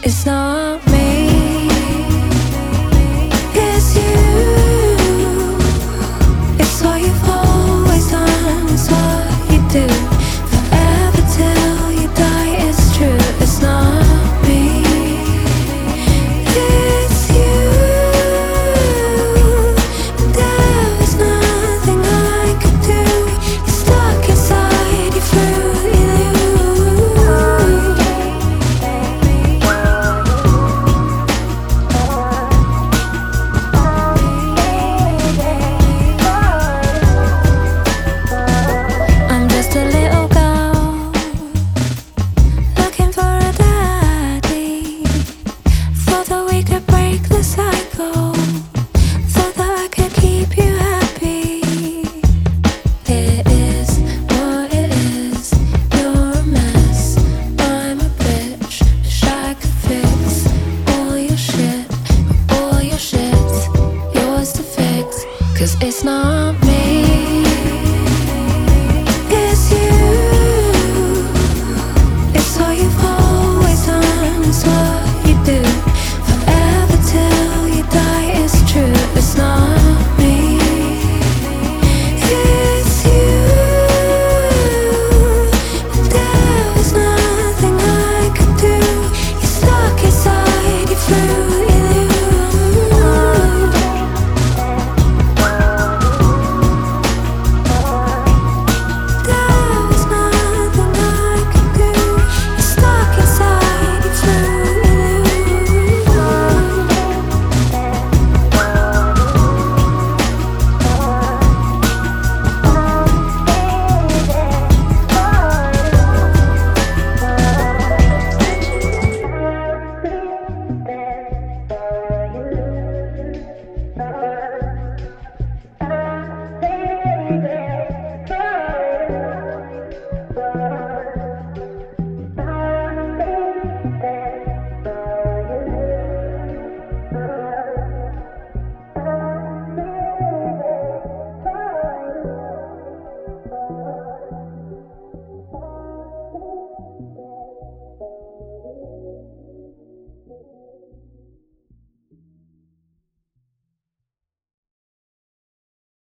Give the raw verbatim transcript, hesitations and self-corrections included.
It's not me, it's you. It's what you've always done, it's what you do. Forever till you die, it's true. It's not me, it's you. There was nothing I could do. You're stuck inside, you flew, you I'm just a little girl looking for a daddy. Thought that we could break the cycle. Thought that I could keep you happy. It is what it is. You're a mess. I'm a bitch. Wish I could fix all your shit. All your shit's yours to fix. Cause it's not me, it's you. It's what you've always done, it's what